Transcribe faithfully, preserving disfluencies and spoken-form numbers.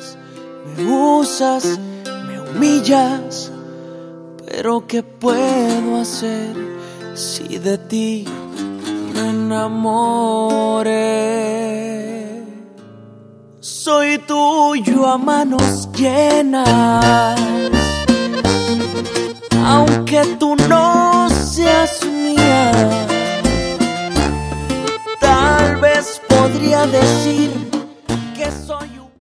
me usas, me humillas, pero ¿qué puedo hacer si de ti me enamoré? Soy tuyo a manos llenas, aunque tú no seas mía. Tal vez podría decir